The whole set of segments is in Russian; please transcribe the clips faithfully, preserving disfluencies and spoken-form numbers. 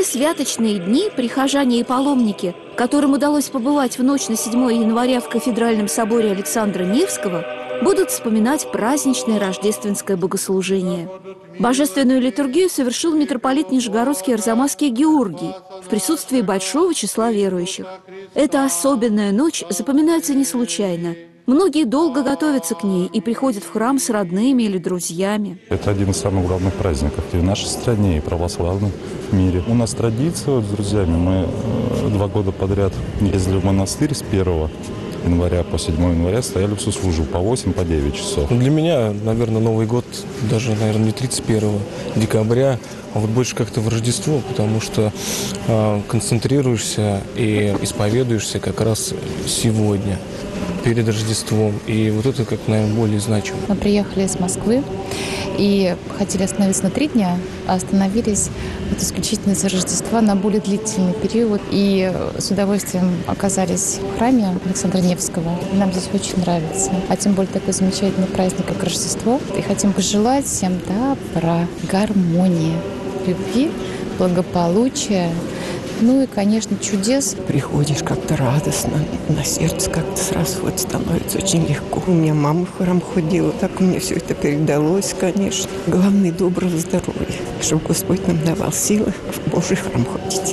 святочные дни прихожане и паломники, которым удалось побывать в ночь на седьмое января в кафедральном соборе Александра Невского, будут вспоминать праздничное рождественское богослужение. Божественную литургию совершил митрополит Нижегородский Арзамасский Георгий в присутствии большого числа верующих. Эта особенная ночь запоминается не случайно. Многие долго готовятся к ней и приходят в храм с родными или друзьями. Это один из самых главных праздников и в нашей стране, и православном мире. У нас традиция вот с друзьями. Мы два года подряд ездили в монастырь с первого января по седьмое января, стояли всю службу по восемь, по девять часов. Для меня, наверное, Новый год даже, наверное, не тридцать первого декабря, а вот больше как-то в Рождество, потому что э, концентрируешься и исповедуешься как раз сегодня, перед Рождеством. И вот это, как, наверное, более значимо. Мы приехали из Москвы и хотели остановиться на три дня, а остановились вот исключительно из-за Рождества на более длительный период. И с удовольствием оказались в храме Александра Невского. Нам здесь очень нравится. А тем более такой замечательный праздник, как Рождество. И хотим пожелать всем добра, гармонии, любви, благополучия. Ну и, конечно, чудес. Приходишь как-то радостно, на сердце как-то сразу вот становится очень легко. У меня мама в храм ходила, так мне все это передалось, конечно. Главное, доброго здоровья, чтобы Господь нам давал силы в Божий храм ходить.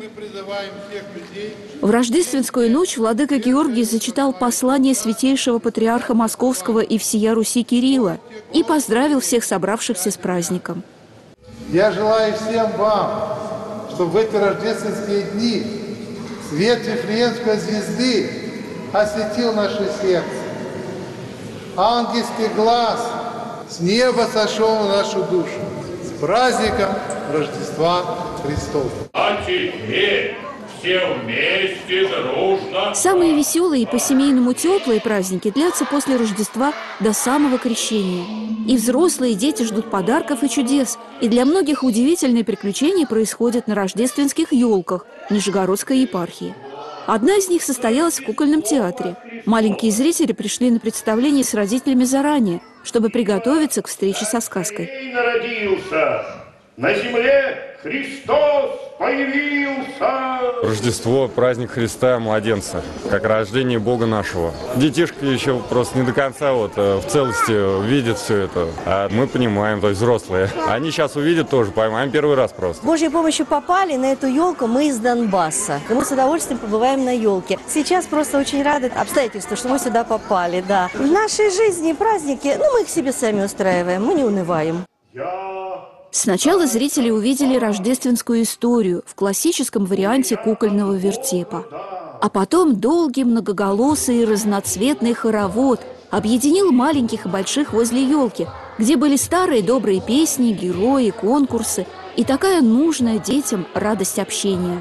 В рождественскую ночь владыка Георгий зачитал послание святейшего патриарха Московского и всея Руси Кирилла и поздравил всех собравшихся с праздником. Я желаю всем вам, чтобы в эти рождественские дни свет Вифлеемской звезды осветил наше сердце. Ангельский глаз с неба сошел на нашу душу. С праздником Рождества Христова! А теперь все вместе дружно. Самые веселые и по-семейному теплые праздники длятся после Рождества до самого крещения. И взрослые, и дети ждут подарков и чудес. И для многих удивительные приключения происходят на рождественских елках Нижегородской епархии. Одна из них состоялась в кукольном театре. Маленькие зрители пришли на представление с родителями заранее, чтобы приготовиться к встрече со сказкой. Народился на земле Христос появился! Рождество, праздник Христа, младенца, как рождение Бога нашего. Детишки еще просто не до конца вот в целости видят все это, а мы понимаем, то есть взрослые. Они сейчас увидят тоже, поймаем первый раз просто. Божьей помощью попали на эту елку мы из Донбасса. И мы с удовольствием побываем на елке. Сейчас просто очень рады обстоятельству, что мы сюда попали, да. В нашей жизни праздники, ну мы их себе сами устраиваем, мы не унываем. Сначала зрители увидели рождественскую историю в классическом варианте кукольного вертепа. А потом долгий многоголосый и разноцветный хоровод объединил маленьких и больших возле елки, где были старые добрые песни, герои, конкурсы и такая нужная детям радость общения.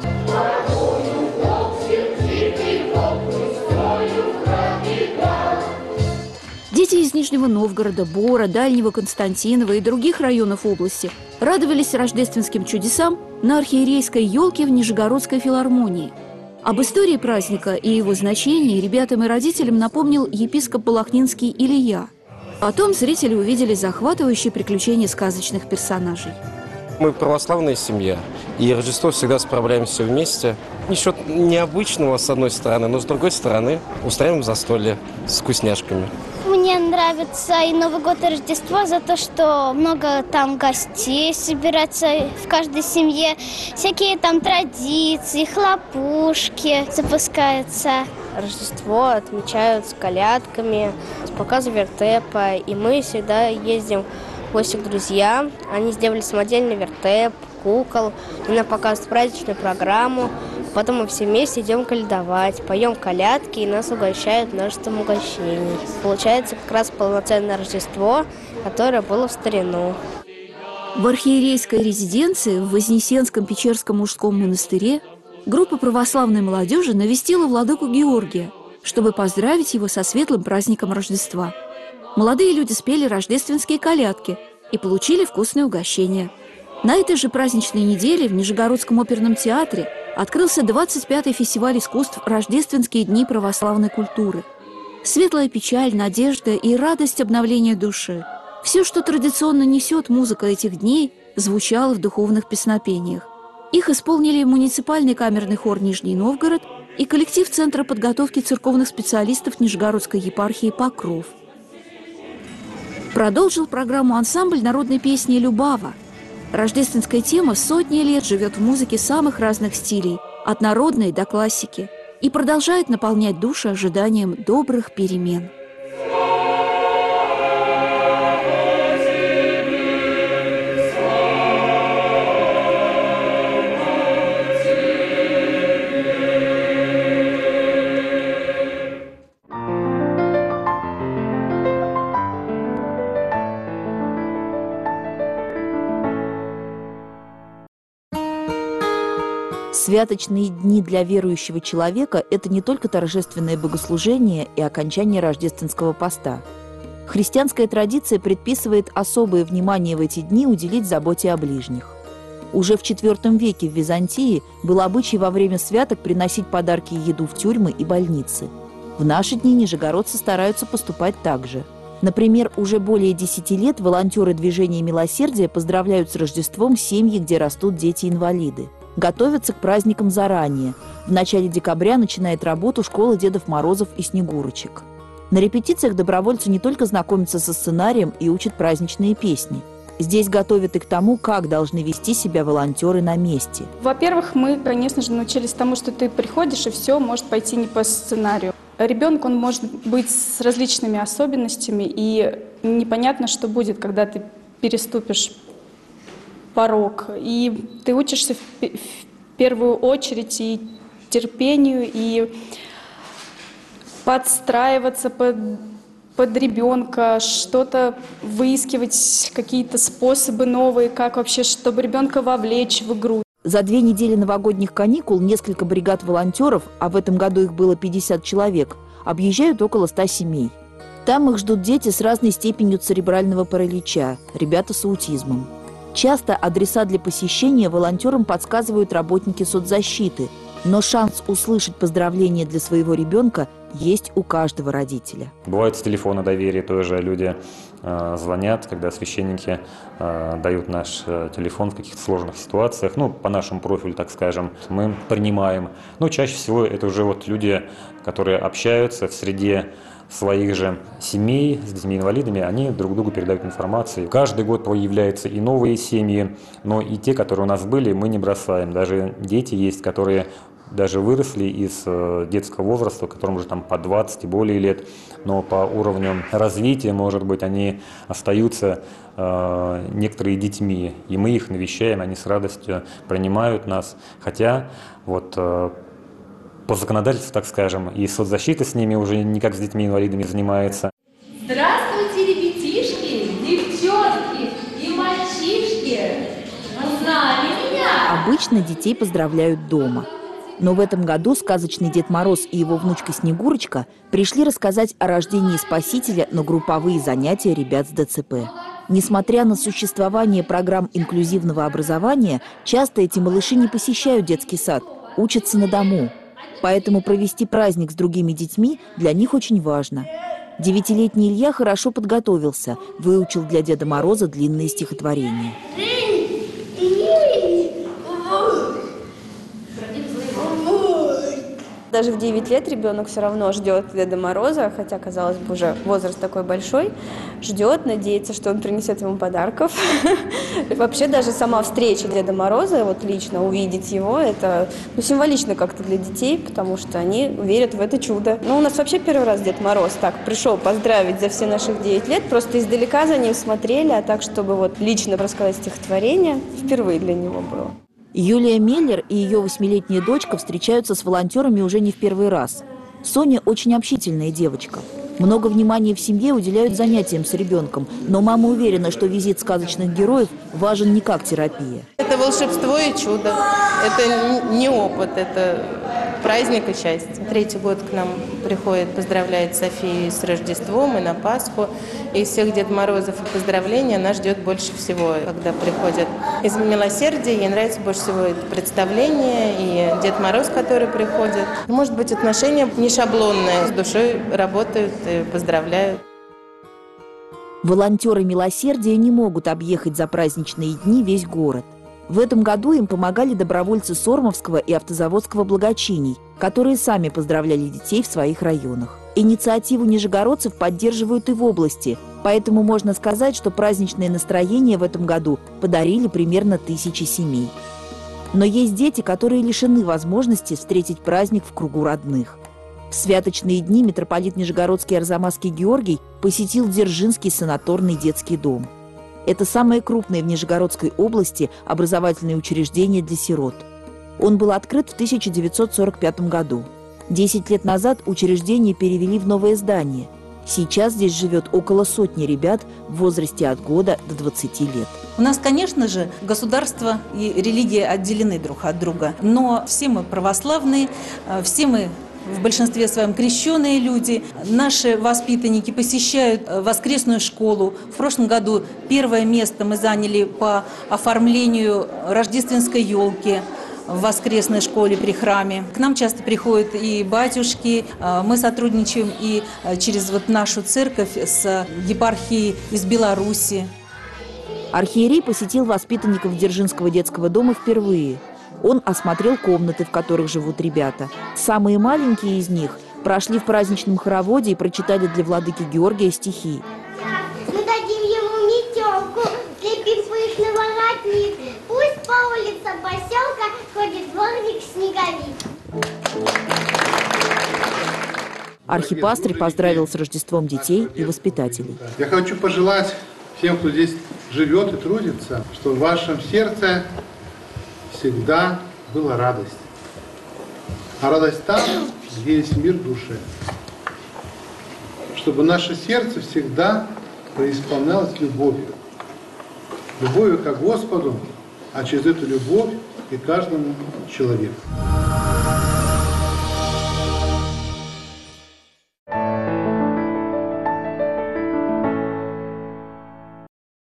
Дети из Нижнего Новгорода, Бора, Дальнего Константинова и других районов области радовались рождественским чудесам на архиерейской елке в Нижегородской филармонии. Об истории праздника и его значении ребятам и родителям напомнил епископ Балахнинский Илья. Потом зрители увидели захватывающие приключения сказочных персонажей. Мы православная семья, и Рождество всегда справляемся вместе. Ничего необычного, с одной стороны, но с другой стороны устраиваем застолье с вкусняшками. Мне нравится и Новый год, и Рождество за то, что много там гостей собирается в каждой семье. Всякие там традиции, хлопушки запускаются. Рождество отмечают с колядками, с показом вертепа. И мы всегда ездим в гости к друзьям. Они сделали самодельный вертеп, кукол. И нам показывают праздничную программу. Потом мы все вместе идем калядовать, поем колядки, и нас угощают множеством угощений. Получается как раз полноценное Рождество, которое было в старину. В архиерейской резиденции в Вознесенском Печерском мужском монастыре группа православной молодежи навестила владыку Георгия, чтобы поздравить его со светлым праздником Рождества. Молодые люди спели рождественские колядки и получили вкусные угощения. На этой же праздничной неделе в Нижегородском оперном театре открылся двадцать пятый фестиваль искусств «Рождественские дни православной культуры». Светлая печаль, надежда и радость обновления души – все, что традиционно несет музыка этих дней, звучало в духовных песнопениях. Их исполнили муниципальный камерный хор «Нижний Новгород» и коллектив Центра подготовки церковных специалистов Нижегородской епархии «Покров». Продолжил программу ансамбль народной песни «Любава». Рождественская тема сотни лет живет в музыке самых разных стилей, от народной до классики, и продолжает наполнять души ожиданием добрых перемен. Святочные дни для верующего человека – это не только торжественное богослужение и окончание рождественского поста. Христианская традиция предписывает особое внимание в эти дни уделить заботе о ближних. Уже в четвёртом веке в Византии был обычай во время святок приносить подарки и еду в тюрьмы и больницы. В наши дни нижегородцы стараются поступать так же. Например, уже более десяти лет волонтеры движения милосердия поздравляют с Рождеством семьи, где растут дети-инвалиды. Готовятся к праздникам заранее. В начале декабря начинает работу школа Дедов Морозов и Снегурочек. На репетициях добровольцы не только знакомятся со сценарием и учат праздничные песни. Здесь готовят и к тому, как должны вести себя волонтеры на месте. Во-первых, мы, конечно же, научились тому, что ты приходишь, и все может пойти не по сценарию. Ребенок, он может быть с различными особенностями, и непонятно, что будет, когда ты переступишь порог. И ты учишься в первую очередь и терпению, и подстраиваться под, под ребенка, что-то выискивать, какие-то способы новые, как вообще, чтобы ребенка вовлечь в игру. За две недели новогодних каникул несколько бригад волонтеров, а в этом году их было пятьдесят человек, объезжают около ста семей. Там их ждут дети с разной степенью церебрального паралича, ребята с аутизмом. Часто адреса для посещения волонтерам подсказывают работники соцзащиты, но шанс услышать поздравления для своего ребенка есть у каждого родителя. Бывает с телефона доверия тоже люди э, звонят, когда священники э, дают наш э, телефон в каких-то сложных ситуациях, ну, по нашему профилю, так скажем, мы принимаем. Но чаще всего это уже вот люди, которые общаются в среде своих же семей с детьми-инвалидами, они друг другу передают информацию. Каждый год появляются и новые семьи, но и те, которые у нас были, мы не бросаем. Даже дети есть, которые даже выросли из детского возраста, которым уже там по двадцать и более лет, но по уровню развития, может быть, они остаются э, некоторые детьми, и мы их навещаем, они с радостью принимают нас, хотя вот э, по законодательству, так скажем, и соцзащита с ними уже не как с детьми-инвалидами занимается. Здравствуйте, ребятишки, девчонки и мальчишки! Узнали меня? Обычно детей поздравляют дома. Но в этом году сказочный Дед Мороз и его внучка Снегурочка пришли рассказать о рождении Спасителя на групповые занятия ребят с ДЦП. Несмотря на существование программ инклюзивного образования, часто эти малыши не посещают детский сад, учатся на дому. Поэтому провести праздник с другими детьми для них очень важно. Девятилетний Илья хорошо подготовился, выучил для Деда Мороза длинные стихотворения. Даже в девять лет ребенок все равно ждет Деда Мороза, хотя, казалось бы, уже возраст такой большой, ждет, надеется, что он принесет ему подарков. Вообще даже сама встреча Деда Мороза, вот лично увидеть его, это ну, символично как-то для детей, потому что они верят в это чудо. Ну, у нас вообще первый раз Дед Мороз так пришел поздравить за все наших девять лет, просто издалека за ним смотрели, а так, чтобы вот лично рассказать стихотворение, впервые для него было. Юлия Меллер и ее восьмилетняя дочка встречаются с волонтерами уже не в первый раз. Соня очень общительная девочка. Много внимания в семье уделяют занятиям с ребенком, но мама уверена, что визит сказочных героев важен не как терапия. Это волшебство и чудо. Это не опыт, это праздник и счастье. Третий год к нам приходит, поздравляет Софию с Рождеством и на Пасху. И из всех Дед Морозов и поздравления нас ждет больше всего, когда приходят из милосердия. Ей нравится больше всего это представление и Дед Мороз, который приходит. Может быть, отношения не шаблонные, с душой работают и поздравляют. Волонтеры милосердия не могут объехать за праздничные дни весь город. В этом году им помогали добровольцы Сормовского и автозаводского благочиний, которые сами поздравляли детей в своих районах. Инициативу нижегородцев поддерживают и в области, поэтому можно сказать, что праздничное настроение в этом году подарили примерно тысячи семей. Но есть дети, которые лишены возможности встретить праздник в кругу родных. В святочные дни митрополит Нижегородский Арзамасский Георгий посетил Дзержинский санаторный детский дом. Это самое крупное в Нижегородской области образовательное учреждение для сирот. Он был открыт в тысяча девятьсот сорок пятом году. Десять лет назад учреждение перевели в новое здание. Сейчас здесь живет около сотни ребят в возрасте от года до двадцати лет. У нас, конечно же, государство и религия отделены друг от друга, но все мы православные, все мы в большинстве своем крещеные люди. Наши воспитанники посещают воскресную школу. В прошлом году первое место мы заняли по оформлению рождественской елки в воскресной школе при храме. К нам часто приходят и батюшки. Мы сотрудничаем и через вот нашу церковь с епархией из Беларуси. Архиерей посетил воспитанников Дзержинского детского дома впервые. Он осмотрел комнаты, в которых живут ребята. Самые маленькие из них прошли в праздничном хороводе и прочитали для владыки Георгия стихи. Мы дадим ему метелку, слепим пышный воротник. Пусть по улицам поселка ходит дворник-снеговик. Архипастырь поздравил с Рождеством детей и воспитателей. Я хочу пожелать всем, кто здесь живет и трудится, чтобы в вашем сердце всегда была радость. А радость там, где есть мир в душе. Чтобы наше сердце всегда преисполнялось любовью. Любовью к Господу, а через эту любовь и каждому человеку.